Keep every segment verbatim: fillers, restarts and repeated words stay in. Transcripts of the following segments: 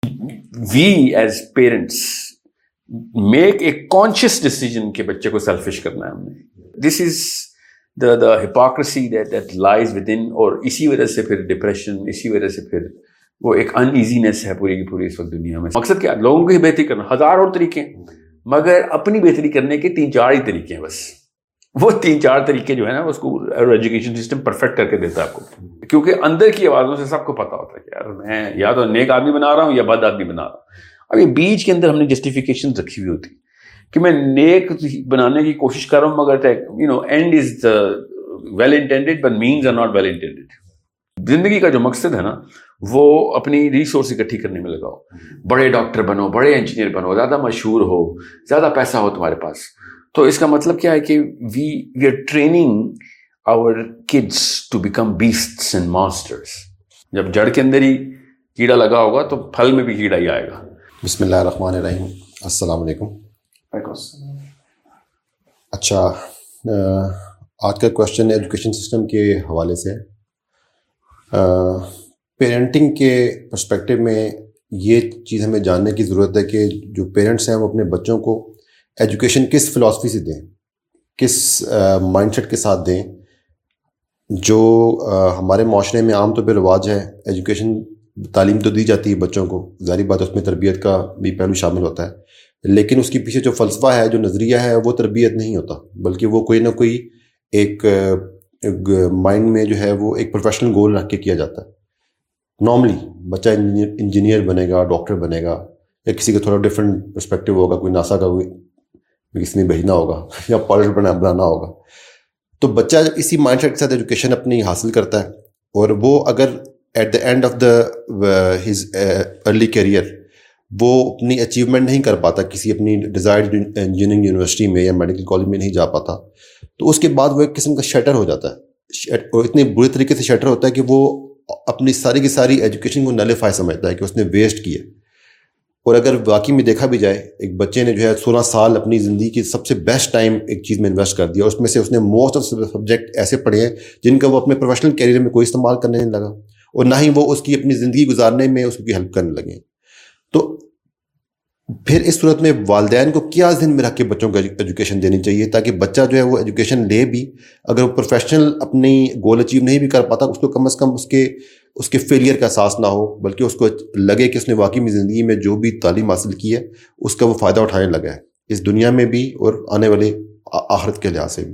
we as parents make a conscious decision کہ بچے کو selfish کرنا ہے ہم نے. This is the the hypocrisy that that lies within, اور اسی وجہ سے پھر ڈپریشن, اسی وجہ سے پھر وہ ایک ان ایزینس ہے پوری کی پوری اس وقت دنیا میں. مقصد کیا؟ لوگوں کی بہتری کرنا. ہزار اور طریقے ہیں, مگر اپنی بہتری کرنے کے تین چار ہی طریقے ہیں بس. وہ تین چار طریقے جو ہے نا وہ اسکول اور ایجوکیشن سسٹم پرفیکٹ کر کے دیتا ہے آپ کو, کیونکہ اندر کی آوازوں سے سب کو پتا ہوتا ہے کہ یار میں یا تو نیک آدمی بنا رہا ہوں یا بد آدمی بنا رہا ہوں. اب یہ بیچ کے اندر ہم نے جسٹیفیکیشن رکھی ہوئی ہوتی کہ میں نیک بنانے کی کوشش کر رہا ہوں, مگر you know end is well intended but means are not well intended. زندگی کا جو مقصد ہے نا وہ اپنی ریسورس اکٹھی کرنے میں لگاؤ. بڑے ڈاکٹر بنو, بڑے انجینئر بنو, زیادہ مشہور ہو, زیادہ پیسہ ہو تمہارے پاس. تو اس کا مطلب کیا ہے کہ we we are training our kids to become beasts and masters. جب جڑ کے اندر ہی کیڑا لگا ہوگا تو پھل میں بھی کیڑا ہی آئے گا. بسم اللہ الرحمن الرحیم. السلام علیکم. اچھا, آج کا کویشچن ایجوکیشن سسٹم کے حوالے سے. پیرنٹنگ کے پرسپیکٹو میں یہ چیز ہمیں جاننے کی ضرورت ہے کہ جو پیرنٹس ہیں وہ اپنے بچوں کو ایجوکیشن کس فلاسفی سے دیں, کس مائنڈ سیٹ کے ساتھ دیں. جو ہمارے معاشرے میں عام طور پہ رواج ہے, ایجوکیشن تعلیم تو دی جاتی ہے بچوں کو, ظاہری بات ہے اس میں تربیت کا بھی پہلو شامل ہوتا ہے, لیکن اس کے پیچھے جو فلسفہ ہے, جو نظریہ ہے, وہ تربیت نہیں ہوتا, بلکہ وہ کوئی نہ کوئی ایک مائنڈ میں جو ہے وہ ایک پروفیشنل گول رکھ کے کیا جاتا ہے. نارملی بچہ انجینئر بنے گا, ڈاکٹر بنے گا, یا کسی کا تھوڑا ڈفرینٹ پرسپیکٹو ہوگا, کوئی ناسا کا کوئی کسی نے بھیجنا ہوگا یا پائلٹ بنا بنانا ہوگا. تو بچہ جب اسی مائنڈ سیٹ کے ساتھ ایجوکیشن اپنی حاصل کرتا ہے, اور وہ اگر at the end of the his early career وہ اپنی اچیومنٹ نہیں کر پاتا, کسی اپنی ڈیزائرڈ انجینئرنگ یونیورسٹی میں یا میڈیکل کالج میں نہیں جا پاتا, تو اس کے بعد وہ ایک قسم کا شیٹر ہو جاتا ہے, اور اتنے برے طریقے سے شیٹر ہوتا ہے کہ وہ اپنی ساری کی ساری ایجوکیشن کو نلیفائی سمجھتا ہے کہ اس نے ویسٹ کیا. اور اگر واقعی میں دیکھا بھی جائے, ایک بچے نے جو ہے سولہ سال اپنی زندگی کی سب سے بیسٹ ٹائم ایک چیز میں انویسٹ کر دیا, اور اس میں سے اس نے موسٹ آف سبجیکٹ ایسے پڑھے ہیں جن کا وہ اپنے پروفیشنل کیریئر میں کوئی استعمال کرنے نہیں لگا, اور نہ ہی وہ اس کی اپنی زندگی گزارنے میں اس کی ہیلپ کرنے لگے. تو پھر اس صورت میں والدین کو کیا ذہن میں رکھ کے بچوں کو ایجوکیشن دینی چاہیے, تاکہ بچہ جو ہے وہ ایجوکیشن لے بھی, اگر وہ پروفیشنل اپنی گول اچیو نہیں بھی کر پاتا, اس کو کم از کم اس کے اس کے فیلئر کا احساس نہ ہو, بلکہ اس کو لگے کہ اس نے واقعی میں زندگی میں جو بھی تعلیم حاصل کی ہے اس کا وہ فائدہ اٹھانے لگا ہے, اس دنیا میں بھی اور آنے والے آخرت کے لحاظ سے بھی.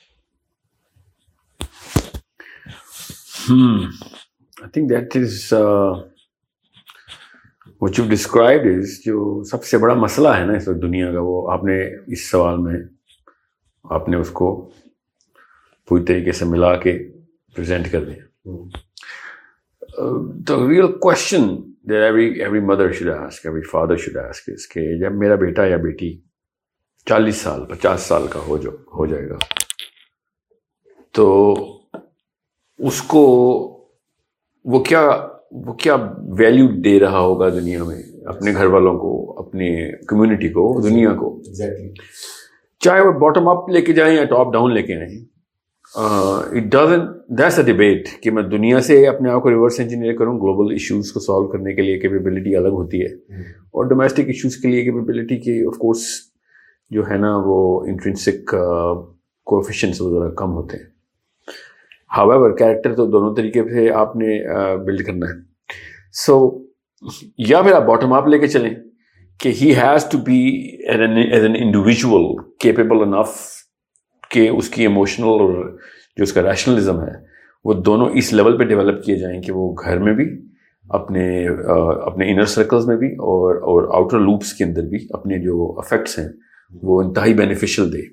I think that is uh, what you've described is جو سب سے بڑا مسئلہ ہے نا اس وقت دنیا کا, وہ آپ نے اس سوال میں آپ نے اس کو پوری طریقے سے ملا کے پریزنٹ کر دیا. Uh, the real question that every every mother should ask, every father should ask is کہ جب میرا بیٹا یا بیٹی چالیس سال پچاس سال کا ہو جو ہو جائے گا, تو اس کو وہ کیا وہ کیا ویلیو دے رہا ہوگا دنیا میں, اپنے گھر والوں کو, اپنے کمیونٹی کو, دنیا کو. چاہے وہ باٹم اپ لے کے جائیں یا ٹاپ ڈاؤن لے کے آئیں. It doesn't that's a debate کہ میں دنیا سے اپنے آپ کو ریورس انجینئر کروں. گلوبل ایشوز کو سالو کرنے کے لیے کیپیبلٹی الگ ہوتی ہے, اور ڈومیسٹک ایشوز کے لیے کیپیبلٹی کی آف کورس جو ہے نا وہ انٹرنسک کوفیشنٹس وغیرہ کم ہوتے ہیں. ہاویور کیریکٹر تو دونوں طریقے سے آپ نے بلڈ کرنا ہے. سو یا پھر آپ باٹم اپ لے کے چلیں کہ he has to be as an individual capable enough کہ اس کی ایموشنل اور جو اس کا ریشنلزم ہے وہ دونوں اس لیول پہ ڈیولپ کیے جائیں کہ وہ گھر میں بھی, اپنے اپنے انر سرکلز میں بھی, اور اور آؤٹر لوپس کے اندر بھی اپنے جو افیکٹس ہیں وہ انتہائی بینیفیشل دے.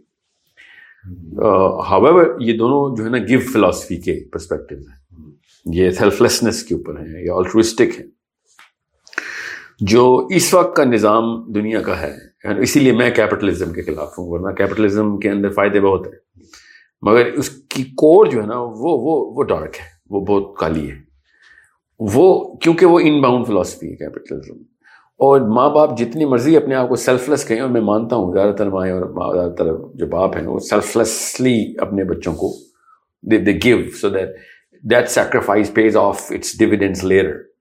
ہاویور یہ دونوں جو ہے نا گیو فلاسفی کے پرسپیکٹو ہیں, یہ سیلف لیسنس کے اوپر ہیں, یہ آلٹروسٹک ہیں. جو اس وقت کا نظام دنیا کا ہے, اسی لیے میں کیپٹلزم کے خلاف ہوں, ورنہ کیپٹلزم کے اندر فائدے بہت ہیں, مگر اس کی کور جو ہے نا وہ وہ وہ ڈارک ہے, وہ بہت کالی ہے. وہ کیونکہ وہ ان باؤنڈ فلاسفی ہے کیپٹلزم. اور ماں باپ جتنی مرضی اپنے آپ کو سیلف لیس کہیں, اور میں مانتا ہوں زیادہ تر مائیں اور زیادہ تر جو باپ ہیں وہ سیلف لیسلی اپنے بچوں کو دے دے give so that that sacrifice pays off its dividends later.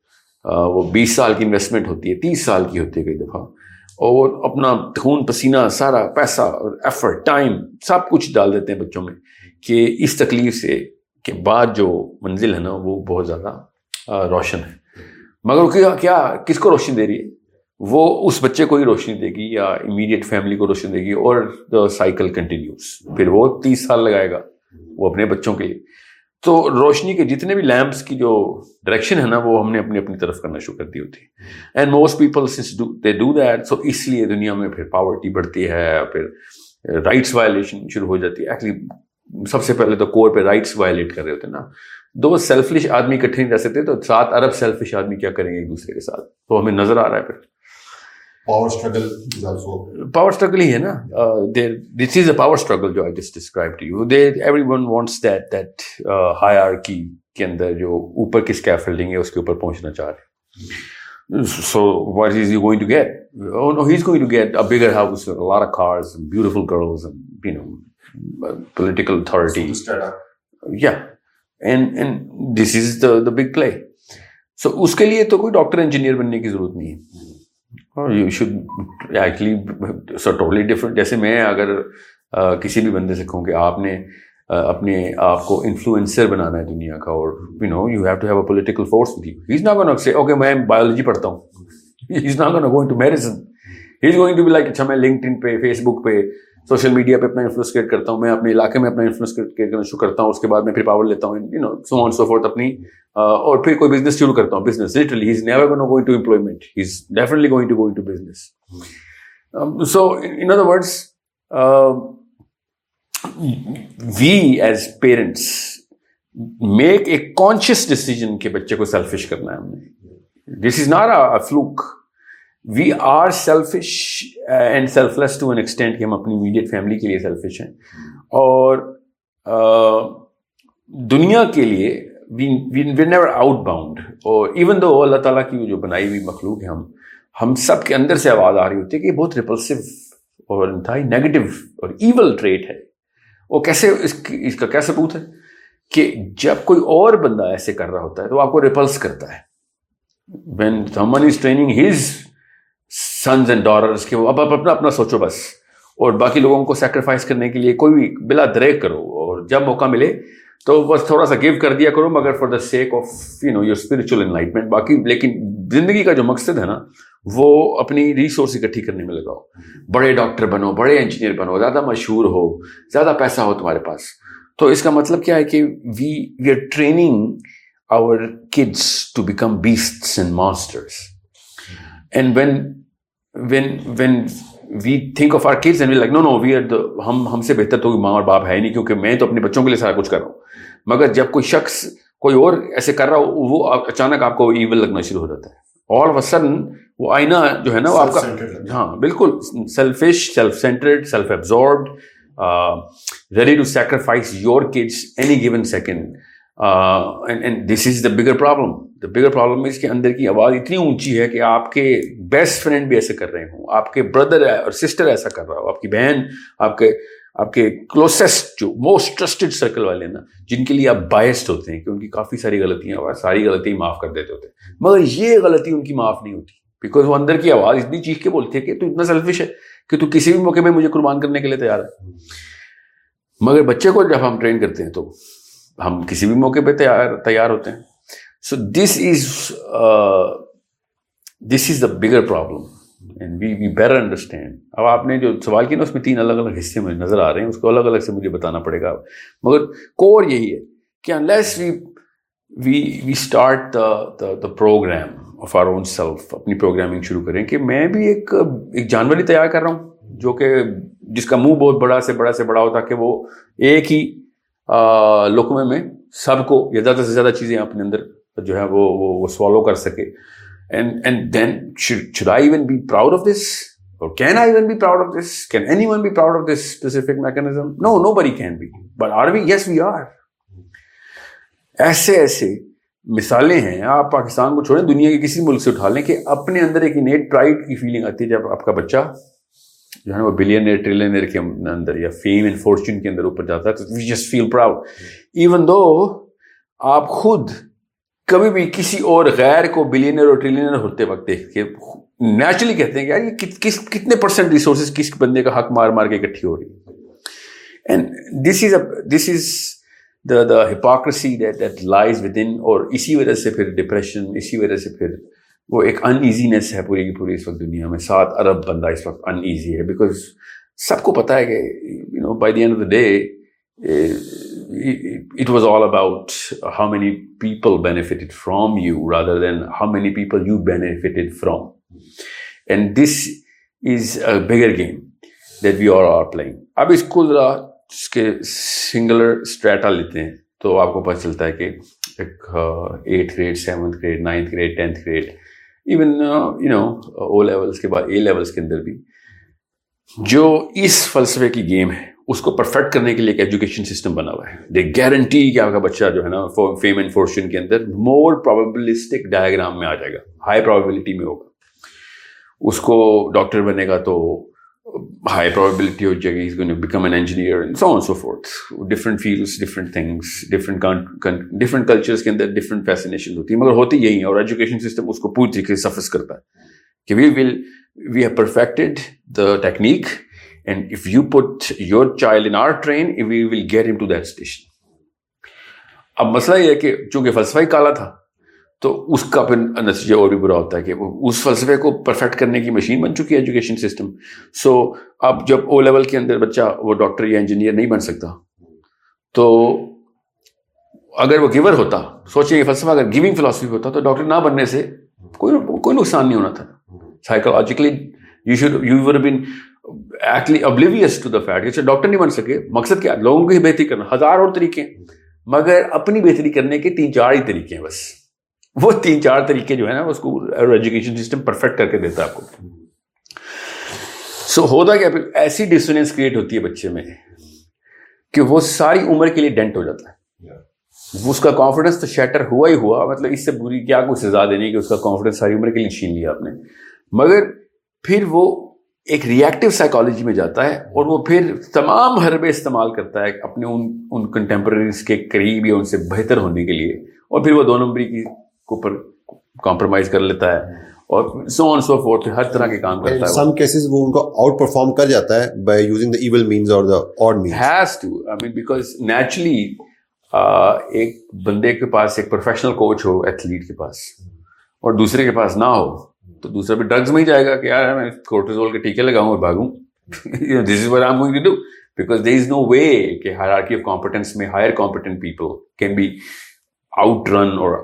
وہ بیس سال کی انویسٹمنٹ ہوتی ہے، تیس سال کی ہوتی ہے کئی دفعہ، اور اپنا خون پسینہ سارا پیسہ اور ایفرٹ ٹائم سب کچھ ڈال دیتے ہیں بچوں میں، کہ اس تکلیف سے کے بعد جو منزل ہے نا وہ بہت زیادہ روشن ہے. مگر کیا کیا کس کو روشنی دے رہی ہے؟ وہ اس بچے کو ہی روشنی دے گی یا امیڈیٹ فیملی کو روشنی دے گی، اور دا سائیکل کنٹینیوز. پھر وہ تیس سال لگائے گا وہ اپنے بچوں کے لیے. تو روشنی کے جتنے بھی لیمپس کی جو ڈائریکشن ہے نا وہ ہم نے اپنی اپنی طرف کرنا شروع کر دی ہوتی ہے. And most people since they do that, so اس لیے دنیا میں پھر پاورٹی بڑھتی ہے، پھر رائٹس وائلیشن شروع ہو جاتی ہے. ایکچولی سب سے پہلے تو کور پہ رائٹس وائلیٹ کر رہے ہوتے ہیں نا. دو سیلفش آدمی اکٹھے نہیں رہ سکتے، تو سات ارب سیلفش آدمی کیا کریں گے ایک دوسرے کے ساتھ. تو ہمیں نظر آ رہا ہے پھر پاور اسٹرگل پاور اسٹرگل ہی ہے نا. This is a power struggle جو I just describe to you. They everyone wants that that hierarchy کے اندر جو اوپر کی اسکیفولڈنگ ہے اس کے اوپر پہنچنا چاہ رہے ہیں. So what is he going to get? Oh no, he's going to get a bigger house with a lot of cars and beautiful girls and you know political authority. Yeah, and and this is the the big play. So اس کے لیے تو کوئی doctor engineer بننے کی ضرورت نہیں ہے. You should actually so totally different. جیسے میں اگر کسی بھی بندے سے کہوں کہ آپ نے اپنے آپ کو انفلوئنسر بنانا ہے دنیا کا، اور you know you have to have a political force with you. He's not going to say okay میں biology پڑھتا ہوں. He's not going to go into medicine. He's going to be like اچھا میں linked ان پہ، face بک پہ، social media پہ اپنا influence create کرتا ہوں، میں اپنے علاقے میں اپنا انفلوئنس کریٹ کرنا شروع کرتا ہوں، اس کے بعد میں پھر پاور لیتا ہوں you know so on so forth اپنی، اور پھر کوئی بزنس شروع کرتا ہوں. Business literally he's never going to go into employment, he's definitely going to go into business. um, so in other words uh, we as parents make a conscious decision کہ بچے کو سیلفش کرنا ہے ہم نے. This is not a, a fluke. We are selfish and selfless to an extent کہ ہم اپنی immediate family کے لیے selfish ہیں، اور uh, دنیا کے لیے we, we, we're never outbound. اور even though اللہ تعالیٰ کی جو بنائی ہوئی مخلوق ہے، ہم ہم سب کے اندر سے آواز آ رہی ہوتی ہے کہ یہ بہت repulsive اور انتہائی نیگیٹو اور ایول ٹریٹ ہے. وہ کیسے اس اس کا کیا ثبوت ہے کہ جب کوئی اور بندہ ایسے کر رہا ہوتا ہے تو آپ کو ریپلس کرتا ہے. when someone is training his sons and daughters کہ وہ اب اپنا اپنا سوچو بس، اور باقی لوگوں کو سیکریفائس کرنے کے لیے کوئی بھی بلا دریغ کرو، اور جب موقع ملے تو بس تھوڑا سا گیو کر دیا کرو، مگر for the sake of you know your spiritual enlightenment. باقی لیکن زندگی کا جو مقصد ہے نا وہ اپنی ریسورس اکٹھی کرنے میں لگاؤ. بڑے ڈاکٹر بنو، بڑے انجینئر بنو، زیادہ مشہور ہو، زیادہ پیسہ ہو تمہارے پاس. تو اس کا مطلب کیا ہے کہ we we are training our kids to become beasts and monsters. And when when when we think of our kids and we're like no no we are the ہم ہم سے بہتر تو ماں اور باپ ہے ہی نہیں، کیونکہ میں تو اپنے بچوں کے لیے سارا کچھ کر رہا ہوں. مگر جب کوئی شخص کوئی اور ایسے کر رہا ہو، وہ اچانک آپ کو ایول لگنا شروع ہو جاتا ہے. all of a sudden وہ آئینہ جو ہے نا وہ آپ کا، ہاں بالکل selfish, self centred, self absorbed, ready to sacrifice your kids any given second. Uh, and, and this is the bigger problem. The bigger problem is کہ اندر کی آواز اتنی اونچی ہے کہ آپ کے بیسٹ فرینڈ بھی ایسے کر رہے ہوں، آپ کے بردر اور سسٹر ایسا کر رہا ہو، آپ کی بہن، آپ کے آپ کے کلوسسٹ جو موسٹ ٹرسٹڈ سرکل والے نا، جن کے لیے آپ بائسڈ ہوتے ہیں کہ ان کی کافی ساری غلطیاں ہوا، ساری غلطی معاف کر دیتے ہوتے ہیں، مگر یہ غلطی ان کی معاف نہیں ہوتی، بیکاز وہ اندر کی آواز اتنی چیخ کے بولتی ہے کہ تو اتنا سیلفش ہے کہ تو کسی بھی موقع میں مجھے قربان کرنے کے لیے تیار ہے. مگر بچے کو جب ہم ٹرین کرتے ہیں تو ہم کسی بھی موقع پہ تیار تیار ہوتے ہیں. So this is this is the bigger problem and we we better understand. اب آپ نے جو سوال کیا نا اس میں تین الگ الگ حصے مجھے نظر آ رہے ہیں، اس کو الگ الگ سے مجھے بتانا پڑے گا، مگر کور یہی ہے کہ unless we we we start the the programme of our own self, اپنی پروگرامنگ شروع کریں کہ میں بھی ایک ایک جانور ہی تیار کر رہا ہوں جو کہ جس کا منہ بہت بڑا سے بڑا سے بڑا ہوتا کہ وہ ایک ہی لقمے میں سب کو یا زیادہ سے زیادہ چیزیں اپنے اندر جو ہے وہ وہ سوالو کر سکے. And and then should I even be proud of this? Or can I even be proud of this? Can anyone be proud of this specific mechanism? No, nobody can be. But are we? Yes, we are. ایسے ایسے مثالیں ہیں، آپ پاکستان کو چھوڑیں، دنیا کے کسی ملک سے اٹھا لیں کہ اپنے اندر ایک انیٹ پرائڈ کی فیلنگ آتی ہے جب آپ کا بچہ جو ہے وہ بلینئر ٹریلینئر کے اندر یا فیم اینڈ فارچون کے اندر اوپر جاتا ہے، تو we just feel proud even though آپ خود کبھی بھی کسی اور غیر کو بلینئر اور ٹریلینئر ہوتے وقت دیکھ کے نیچرلی کہتے ہیں کہ یار یہ کس کتنے پرسنٹ ریسورسز کس بندے کا حق مار مار کے اکٹھی ہو رہی ہے. And this is this is the the hypocrisy that that lies within, اور اسی وجہ سے پھر ڈپریشن, اسی وجہ سے پھر وہ ایک ان ایزینس ہے پوری کی پوری اس وقت دنیا میں. سات ارب بندہ اس وقت ان ایزی ہے بیکاز سب کو پتا ہے کہ you know by the end of the day it was all about how many people benefited from you rather than how many people you benefited from. And this is a bigger game that we all are playing. اب اس کو ذرا اس کے singular strata لیتے ہیں تو آپ کو پتہ چلتا ہے کہ ایک eighth grade, seventh grade, ninth grade, tenth grade, even you know O levels کے بعد اے لیولس کے اندر بھی جو اس فلسفے کی گیم ہے اس کو پرفیکٹ کرنے کے لیے ایک ایجوکیشن سسٹم بنا ہوا ہے. دے گارنٹی کہ آپ کا بچہ جو ہے نا فیم اینڈ فارچون کے اندر مور پروبیبلسٹک ڈائیگرام میں آ جائے گا, ہائی پروبیبلٹی میں ہوگا. اس کو ڈاکٹر بنے گا تو ہائی پروبیبلٹی ہو جائے گی is going to become an engineer and so on so forth. Different fields, different things, different different cultures کے اندر ڈفرنٹ فیسینیشن ہوتی ہے, مگر ہوتی یہی ہے. اور ایجوکیشن سسٹم اس کو پوری طریقے سے سفس کرتا ہے کہ we will we have perfected the technique and if you put your child in our train we will get him to that station. اب مسئلہ یہ ہے کہ چونکہ فلسفہ ہی کالا تھا تو اس کا پھر نتیجہ اور بھی برا ہوتا ہے کہ اس فلسفے کو پرفیکٹ کرنے کی مشین بن چکی ہے ایجوکیشن سسٹم. سو اب جب او لیول کے اندر بچہ وہ ڈاکٹر یا انجینئر نہیں بن سکتا تو اگر وہ گیور ہوتا, سوچیں یہ فلسفہ اگر گیونگ فلسفی ہوتا تو ڈاکٹر نہ بننے سے کوئی کوئی نقصان نہیں ہونا تھا. Psychologically you should you would been actually oblivious to the fact کہ ڈاکٹر نہیں بن سکے. مقصد کیا, لوگوں کی بہتری کرنا, ہزار اور طریقے ہیں مگر اپنی بہتری کرنے کے تین چار ہی طریقے ہیں بس. وہ تین چار طریقے جو ہے نا اس کو ایجوکیشن سسٹم پرفیکٹ کر کے دیتا ہے آپ کو. سو ہوتا کیا, پھر ایسی ڈسونینس کریٹ ہوتی ہے بچے میں کہ وہ ساری عمر کے لیے ڈینٹ ہو جاتا ہے. اس کا کانفیڈنس تو شیٹر ہوا ہی ہوا, مطلب اس سے بری کیا کوئی سزا دینی کہ اس کا کانفیڈنس ساری عمر کے لیے چھین لیا آپ نے. مگر پھر وہ ایک ری ایکٹیو سائیکالوجی میں جاتا ہے اور وہ پھر تمام حربے استعمال کرتا ہے اپنے ان ان کنٹمپریریز کے قریب یا ان سے بہتر ہونے کے لیے, اور پھر وہ دو نمبری کی اوپر کمپرومائز کر لیتا ہے اور سو آن سو فورتھ, ہر طرح کے کام کرتا ہے. سم کیسز وہ ان کو آؤٹ پرفارم کر جاتا ہے by using the evil means اور the odd means. Has to, I mean because naturally ایک بندے کے پاس ایک پروفیشنل کوچ ہو ایتھلیٹ کے پاس اور دوسرے کے پاس نہ ہو تو دوسرا بھی ڈرگز میں ہی جائے گا کہ یار میں کورٹیزول کے ٹیکے لگاؤں اور بھاگوں. This is what I am going to do because there is no way کہ ہائرارکی آف کمپیٹنس میں higher competent people can be outrun اور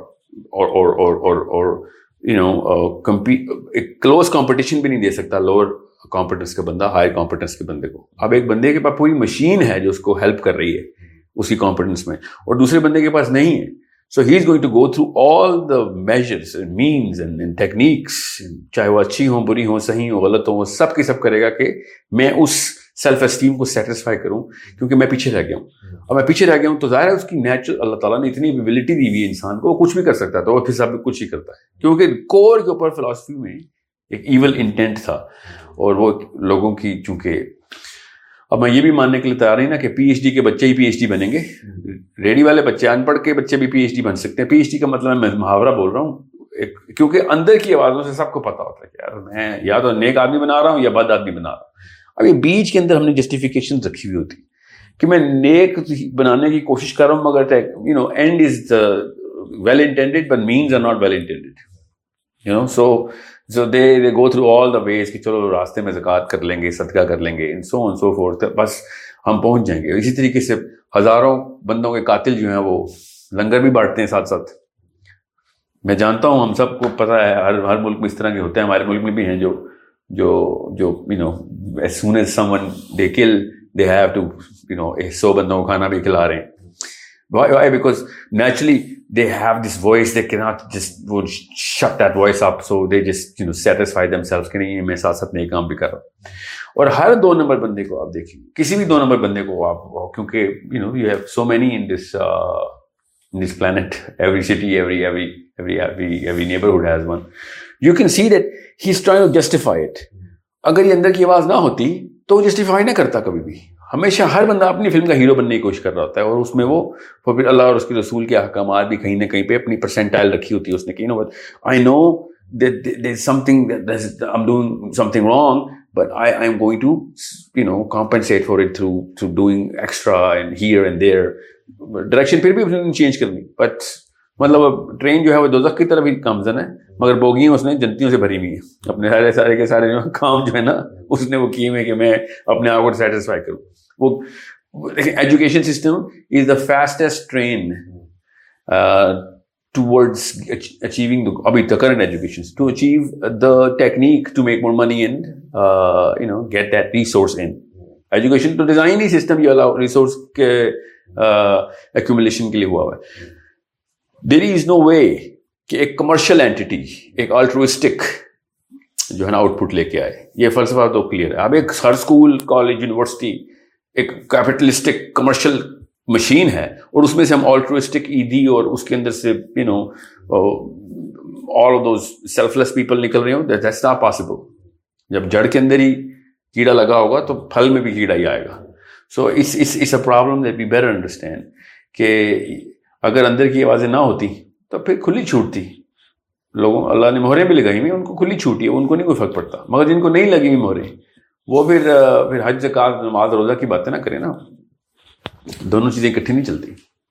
اور یو نو کمپیٹ. ایک کلوز کمپٹیشن بھی نہیں دے سکتا لوور کمپیٹنس کا بندہ ہائر کمپیٹنس کے بندے کو. اب ایک بندے کے پاس پوری مشین ہے جو اس کو ہیلپ کر رہی ہے اس کی کمپیٹنس میں, اور دوسرے بندے کے پاس نہیں ہے. So he is going to go through all the measures and means and, and techniques, چاہے وہ اچھی ہوں, بری ہوں, صحیح ہوں, غلط ہوں, وہ سب کی سب کرے گا کہ میں اس سیلف اسٹیم کو سیٹسفائی کروں کیونکہ میں پیچھے رہ گیا ہوں. اور میں پیچھے رہ گیا ہوں تو ظاہر ہے اس کی نیچرل اللہ تعالیٰ نے اتنی ایبلٹی دی ہوئی ہے انسان کو, وہ کچھ بھی کر سکتا ہے تو وہ پھر سب کچھ ہی کرتا ہے کیونکہ کور کے اوپر فلسفی میں ایک ایول انٹینٹ تھا. اور وہ لوگوں کی چونکہ اب میں یہ بھی ماننے کے لیے تیار نہیں نا کہ پی ایچ ڈی کے بچے ہی پی ایچ ڈی بنیں گے. ریڈی والے بچے, ان پڑھ کے بچے بھی پی ایچ ڈی بن سکتے ہیں. پی ایچ ڈی کا مطلب میں محاورہ بول رہا ہوں کیونکہ اندر کی آوازوں سے سب کو پتا ہوتا ہے کہ یار میں یا تو نیک آدمی بنا رہا ہوں یا بد آدمی بنا رہا ہوں. اب یہ بیچ کے اندر ہم نے جسٹیفیکیشن رکھی ہوئی ہوتی کہ میں نیک بنانے کی کوشش کر رہا ہوں مگر you know end is well intended but means are not well intended, you know. So So they they go through all the ways کہ چلو راستے میں زکوٰۃ کر لیں گے, صدقہ کر لیں گے, and so on so forth, بس ہم پہنچ جائیں گے. اسی طریقے سے ہزاروں بندوں کے قاتل جو ہیں وہ لنگر بھی بانٹتے ہیں ساتھ ساتھ. میں جانتا ہوں, ہم سب کو پتہ ہے, ہر ہر ملک میں اس طرح کے ہوتے ہیں. ہمارے ملک میں بھی ہیں جو جو جو you know as soon as someone they kill they have to you know سو بندوں کو کھانا بھی کھلا رہے ہیں. Why? Why? Because naturally they have this voice, they cannot just would shut that voice up, so they just you know satisfy themselves کہ نہیں میں ساتھ ساتھ نئے کام بھی کر رہا ہوں. اور ہر دو نمبر بندے کو آپ دیکھیں, کسی بھی دو نمبر بندے کو آپ, کیونکہ you know you have so many in this uh, in this planet, every city, every every every every every neighborhood has one. You can see that he's trying to justify it. اگر یہ اندر کی آواز نہ ہوتی تو وہ justify نہ کرتا کبھی بھی. ہمیشہ ہر بندہ اپنی فلم کا ہیرو بننے کی کوشش کر رہا ہوتا ہے, اور اس میں وہ پھر اللہ اور اس کے رسول کے احکامات بھی کہیں نہ کہیں پہ اپنی پرسنٹائل رکھی ہوتی ہے اس نے کہ نو آئی نو there is something that I'm doing something wrong, but I I'm going to you know compensate for it through through doing extra and here and there. Direction پھر بھی چینج کرنی, but مطلب ٹرین جو ہے وہ دوزخ کی طرف ہی گامزن ہے, مگر بوگیاں اس نے جنتیوں سے بھری ہوئی ہیں. اپنے سارے سارے کے سارے جو کام جو ہے نا اس نے وہ کیے ہوئے کہ میں اپنے آپ کو سیٹسفائی کروں. وہ education system is the fastest train towards achieving the abhi the current education to achieve the technique to make more money and uh, you know get that resource in education. to design the system you allow resource ke uh, accumulation ke liye hua hai. There is no way کہ ایک commercial entity ایک altruistic جو ہے نا out put لے کے آئے. یہ فلسفہ تو کلیئر ہے. اب ایک ہر اسکول کالج یونیورسٹی ایک کیپٹلسٹک کمرشل مشین ہے, اور اس میں سے ہم آلٹروسٹک ایدھی اور اس کے اندر سے you know all of those selfless people نکل رہے ہوں, دیٹس ناٹ پاسبل. جب جڑ کے اندر ہی کیڑا لگا ہوگا تو پھل میں بھی کیڑا ہی آئے گا. So it's it's a problem that we better understand کہ اگر اندر کی آوازیں نہ ہوتی تو پھر کھلی چھوٹتی. لوگوں اللہ نے مہریں بھی لگائی ہوئی, ان کو کھلی چھوٹی ہے, ان کو نہیں کوئی فرق پڑتا. مگر جن کو نہیں لگی ہوئی مہریں وہ پھر پھر حج زکات نماز روزہ کی باتیں نہ کریں نا, دونوں چیزیں اکٹھی نہیں چلتی.